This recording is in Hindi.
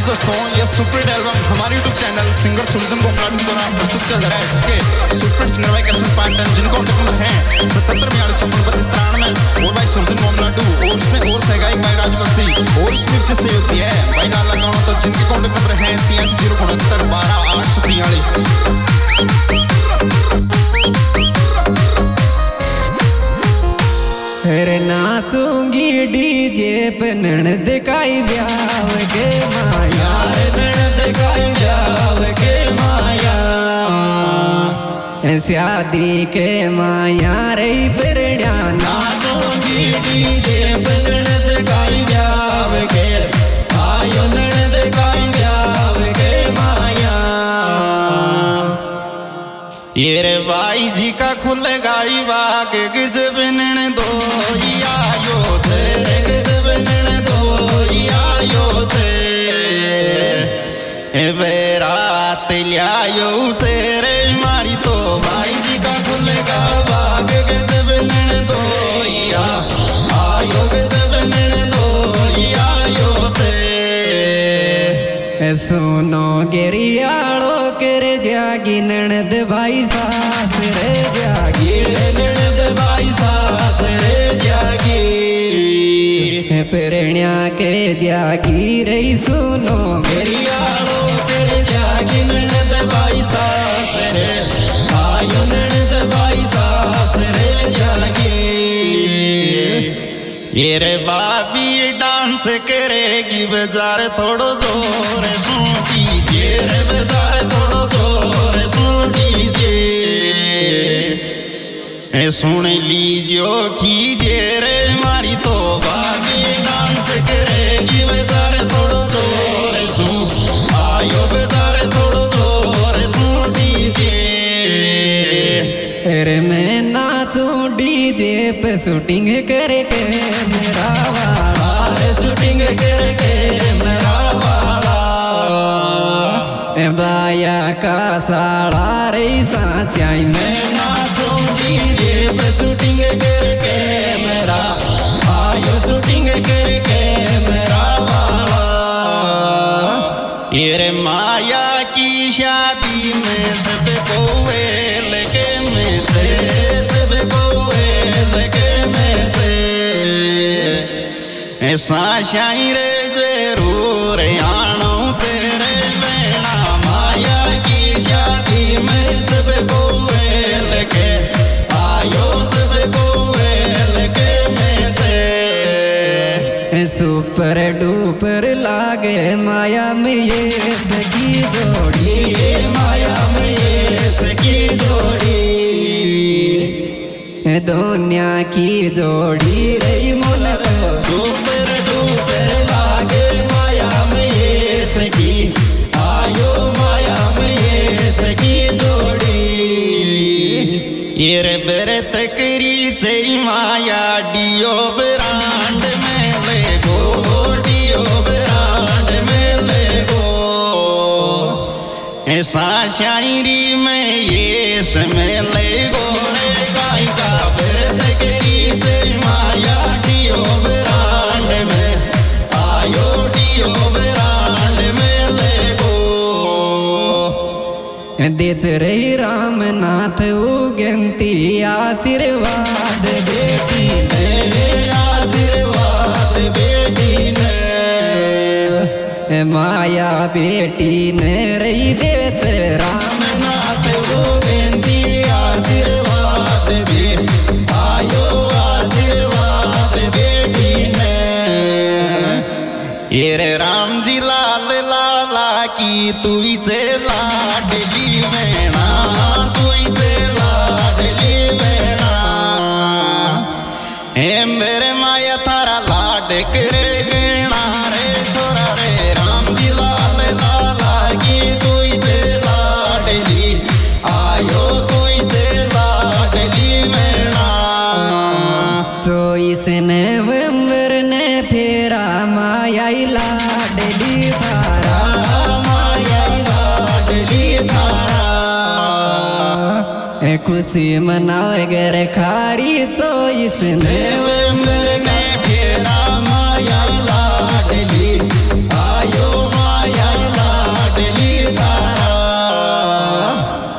दोस्तों, यह सुपरहिट एल्बम हमारे YouTube channel singer Surjan Gomladu द्वारा प्रस्तुत किया जा रहा है, जिसके सुपरहिट सिंगर भाई कैसे पार्ट हैं, जिनको कॉन्टेक्ट नंबर है 77 42 56 32 93 और भाई सुरजन गोमलाडू, और इसमें और सहगायक भाई राजवंशी, और इसमें विशेष सहयोग दिया है भाई गाल लगाना, तो जिनके कॉन्टेक्ट नंबर है 83 069 12 फिर नाचूंगी डीजे पे ननद काई ब्याव के माया, ननद काई ब्याव के माया, शादी के माया रही पिरड़िया। नाचूंगी डीजे पे ननद काई ब्याव के, आयो ननद काई ब्याव के माया। ये रे भाई जी का खुल गाई बाग गजब नन दो आयो छे रे, गजब नन दो आयो छे, बेरात लियायो छे रे मारी, तो भाई जी का खुल गा बाग गजब नन दो आयो, गजब नन दो आयो छे। सुनो गिरियाड़ो कर जागी ननद भाई सास रे जागी, ननद भाई सास रे जागी, पिरण्या के जागी रही। सुनो गिरियाड़ो कर जागी ननद भाई सास रे, आयो ननद भाई सास रे जागी। ये रे बाबी डांस करेगी बाजार थोड़ो जोर सुन दीजिए रे, बाजार थोड़ो जोर सुन दीजिए, सुन लीजियो कीजिए रे मारी, तो बाबी डांस करेगी बाजार थोड़ो जोर सुन, आयो बाजार थोड़ो जोर सुन दीजिए। फिर मैं नाचूं डीजे पे शूटिंग करके मेरा वाला, शूटिंग करके मेरा वाला, बाया का साड़ा रही सांस्याई मैं नाचूं डीजे पे शूटिंग करके मेरा, आयो शूटिंग करके मेरा वाला। ये रे माया की शादी में सबको लेके मैं थे, सबको लेके मैं थे, ऐसा शायर जरूर आनो से रे बेना, माया की शादी में सबको लेके आयो, सबको लेके मैं थे। सुपर डुपर लागे माया में ये सगी जोड़ी, ये माया में ये सगी जोड़ी, दुनिया की जोड़ी रही मन को। सुपर डुपर लागे माया में ये सगी, आयो माया में ये सगी जोड़ी। ये रे बेरे तकरी से माया डियो ब्रांड में ले गो, डियो ब्रांड में ले गो, ऐसा शायरी में ये समय ले गो रे गाय का, बेरे तकरी से माया डियो ब्रांड में, आयो डियो ब्रांड में ले गो। देच रही रामनाथ उगंती आशीर्वाद बेटी ने, आशीर्वाद बेटी ने, माया बेटी ने रही देच रामनाथ उगंती आशीर्वाद भी, आयो आशीर्वाद बेटी ने। ये रे राम जी लाल लाला की तुई से लाडली बेना, तुई से लाडली बेना, हे मेरे माया थारा लाड करे गणा रे छोरा रे, राम जी लाल लाला की तुई से लाडली, आयो तुई से लाडली बेना। तो इस नवंबर ने फेरा माया लाडली थारा, माया लाडली थारा, खुशी मनावे गर खारी तो इस नवंबर ने